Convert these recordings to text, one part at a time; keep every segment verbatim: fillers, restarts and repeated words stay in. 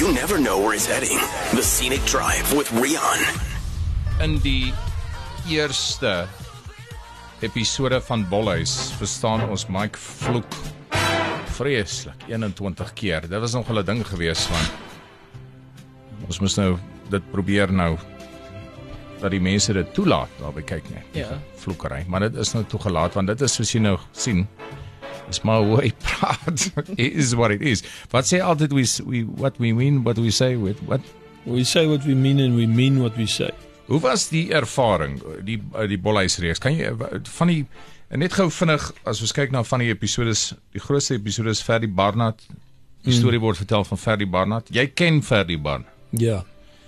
You never know where he's heading. The Scenic Drive with Rian. In die eerste episode van Bolhuis verstaan ons Mike vloek vreeslik eenentwintig keer. Dit was nog 'n ding gewees van ons moet nou dit probeer nou dat die mense dit toelaat daarby kyk net. Ja. Vloekery, maar dit is nou toegelaat want dit is soos jy nou sien. Is maar hoe hy praat. It is what it is. Wat sê altyd we, we what we mean, what we say with what? We say what we mean and we mean what we say. Hoe was die ervaring, die die Bolhuisreeks? Kan jy van die net gou vinnig as ons kyk na van die episodes, die grootste episodes Ferdy Barnard, die mm. storie word vertel van Ferdy Barnard. Jy ken Ferdy Barnard. Ja.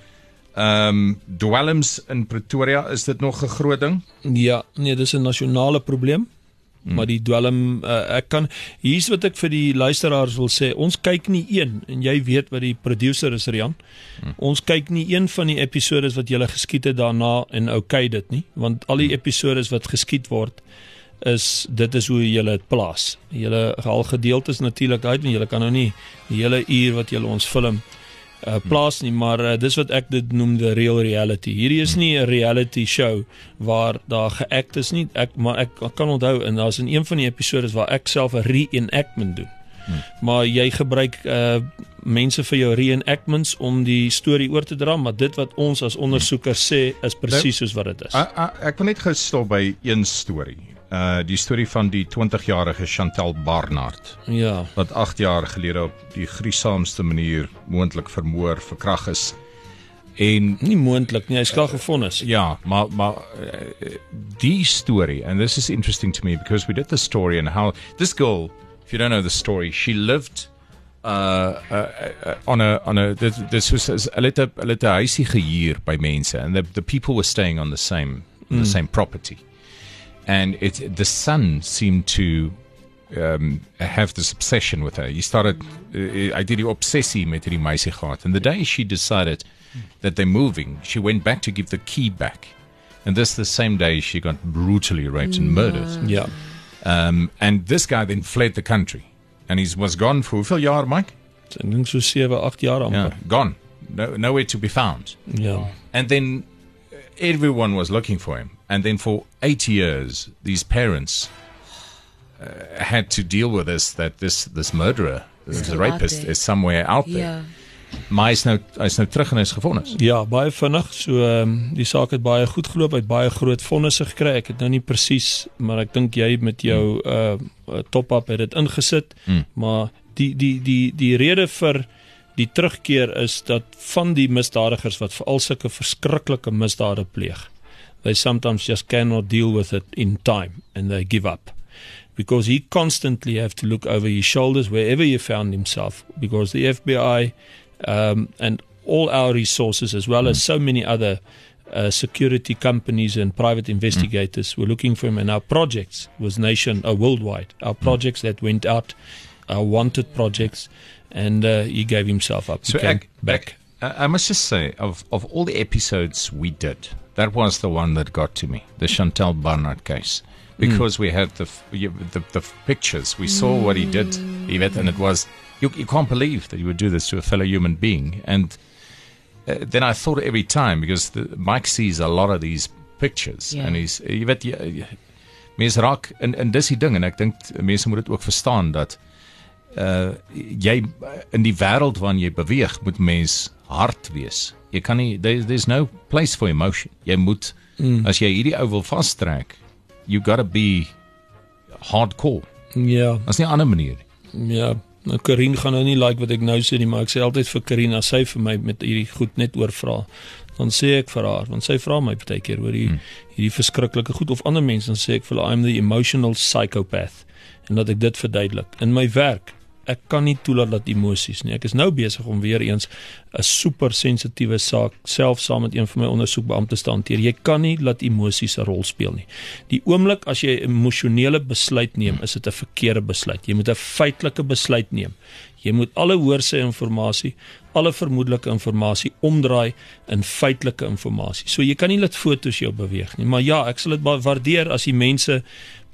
Ehm um, dwelms in Pretoria, is dit nog 'n groot ding? Ja, nee, dis 'n nasionale probleem. Hmm. Maar die dwelm, uh, ek kan, hier's wat ek vir die luisteraars wil sê, ons kyk nie een, en jy weet wat die producer is, Rian, hmm. ons kyk nie een van die episodes wat julle geskiet het daarna en okay dit nie, want al die episodes wat geskiet word, is, dit is hoe julle het plaas. Julle al gedeeltes natuurlik uit, want julle kan nou nie die hele uur wat julle ons film Uh, plaas nie, maar uh, dis wat ek dit noem de real reality. Hierdie is nie 'n reality show waar daar geact is nie, ek, maar ek, ek kan onthou, en daar is in een van die episodes waar ek self 'n reenactment doen. Hmm. Maar jy gebruik uh, mense vir jou reenactments om die storie oor te dra, maar dit wat ons as ondersoekers sê, is presies soos wat dit is. A, a, ek wil net gestop by een storie. Uh, die storie van die twintigjarige Chantal Barnard, ja. wat agt jaar gelede op die gruisamste manier moontlik vermoor, verkrag is. En nie moontlik nie, hy is klaar gevonnis. Uh, ja, maar maar uh, die storie, and this is interesting to me because we did the story and how this girl, if you don't know the story, she lived uh, uh, uh on a on a this was a little a little huisie gehuur by mense, and the the people were staying on the same mm. the same property. And it, the son seemed to um, have this obsession with her. He started, uh, I did die obsessie met die meisie gehad. And the day she decided that they're moving, she went back to give the key back. And this the same day she got brutally raped and murdered. Yeah. Um, and this guy then fled the country. And he was gone for hoeveel jaar, Mike? Ek dink so seven, agt jaar amper. Yeah, gone. No, nowhere to be found. Yeah. And then everyone was looking for him. And then for eight years, these parents uh, had to deal with this, that this this murderer, this rapist, is somewhere out there. Ja. Maar hy is nou, hy is nou terug en hy is gevonnis. Ja, baie vinnig. So um, die saak het baie goed geloop, hy het baie groot vonnisse gekry. Ek het nou nie presies, maar ek dink jy met jou uh, top-up het dit ingesit. Mm. Maar die die die die rede vir die terugkeer is dat van die misdadigers wat veral sulke verskriklike misdade pleeg, they sometimes just cannot deal with it in time and they give up. Because he constantly have to look over his shoulders wherever he found himself, because the F B I um, and all our resources, as well mm. as so many other uh, security companies and private investigators mm. were looking for him, and our projects was nation, uh, worldwide. Our projects mm. that went out, our wanted projects, and uh, he gave himself up. So he came I, back. I, I must just say, of, of all the episodes we did, that was the one that got to me, the Chantal Barnard case. Because mm. we had the, the the pictures, we saw what he did, Yvette, and it was, you, you can't believe that you would do this to a fellow human being. And uh, then I thought every time, because the, Mike sees a lot of these pictures, yeah. and he's, Yvette, mense raak, en, en dis die ding, en ek dink mense moet dit ook verstaan, dat uh, jy, in die wêreld waarin jy beweeg, moet mens hard wees. Jy kan nie, there, there's no place for emotion. Jy moet, mm. as jy hierdie ou wil vastrek, you gotta be hardcore. Ja. As nie 'n ander manier. Ja, nou Karin gaan nou nie like wat ek nou sê nie, maar ek sê altyd vir Karin, as sy vir my met hierdie goed net oor vra, dan sê ek vir haar, want sy vra my baie keer oor die, hmm. hierdie verskriklike goed, of ander mense, dan sê ek vir haar, I'm the emotional psychopath, en dat ek dit verduidelik. In my werk, ek kan nie toelaat dat emosies nie. Ek is nou besig om weer eens 'n super sensitiewe saak self saam met een van my ondersoekbeamptes te hanteer. Jy kan nie laat emosies 'n rol speel nie. Die oomblik as jy 'n emosionele besluit neem, is dit 'n verkeerde besluit. Jy moet 'n feitelike besluit neem. Jy moet alle hoorsê inligting, alle vermoedelike inligting omdraai in feitelike inligting. So jy kan nie laat foto's jou beweeg nie. Maar ja, ek sal dit waardeer as die mense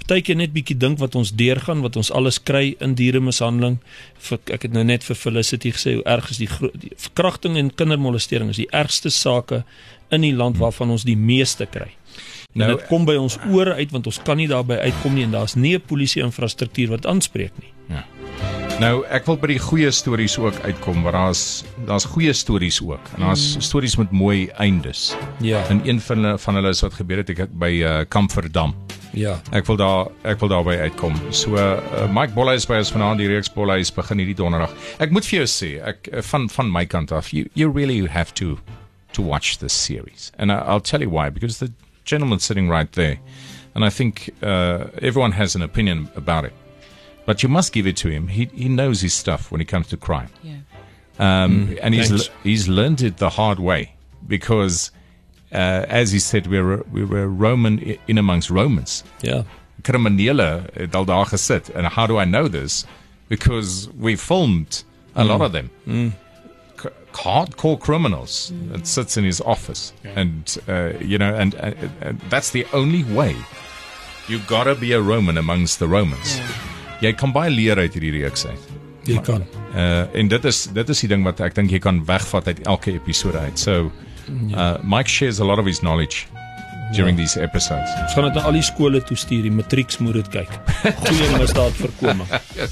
partykeer net bietjie dink wat ons deurgaan, wat ons alles kry in dieremishandeling. Ek het nou net vir Felicity gesê hoe erg is die, die verkrachting en kindermolestering is die ergste sake in die land waarvan ons die meeste kry. En nou, dit kom by ons ore uit, want ons kan nie daarby uitkom nie, en daar is nie 'n polisie-infrastruktuur wat aanspreek nie. Ja. Nou, ek wil by die goeie stories ook uitkom, want daar's daar's goeie stories ook, en daar's mm. stories met mooi eindes. Ja. En een van hulle, van hulle is wat gebeur het, ek het by uh, Kamferdam. Ja. Ek wil daar ek wil daarby uitkom. So uh, Mike Bolle is by ons vanaand, die reeks Bolle is begin hierdie donderdag. Ek moet vir jou sê, ek van van my kant af, you you really have to to watch this series. And I, I'll tell you why, because the gentleman sitting right there, and I think uh, everyone has an opinion about it. But you must give it to him. He he knows his stuff when it comes to crime. Yeah. Um, mm, and he's thanks. he's learned it the hard way, because uh, as he said, we were we were Roman in amongst Romans. Ja. Kriminele het al daar gesit. And how do I know this? Because we filmed a mm. lot of them. Mm. C- hardcore criminals mm. that sits in his office, yeah. and uh, you know, and, and, and that's the only way. You gotta be a Roman amongst the Romans. Yeah. Jy kan baie leer uit hierdie reeks uit. Jy kan. Uh, en dit is dit is die ding wat ek dink jy kan wegvat uit elke episode uit. So uh, Mike shares a lot of his knowledge during ja. these episodes. Ons gaan dit na al die skole toe stuur, die matrieks moet dit kyk. Goeie misdaad voorkoming.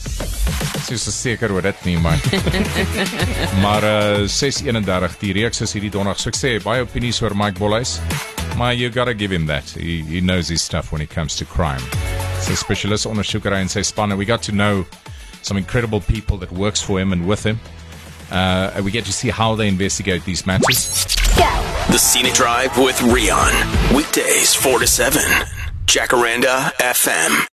So is seker oor dit nie, man. Maar uh, ses eenendertig, die reeks is hierdie donderdag. So ek sê baie opinies oor Mike Bolhuis. Maar you gotta give him that. He, he knows his stuff when it comes to crime. Sy spesialis ondersoeker en sy span, and we got to know some incredible people that works for him and with him. Uh, and we get to see how they investigate these matters. Go. The Scenic Drive with Rion. Weekdays four to seven. Jacaranda F M.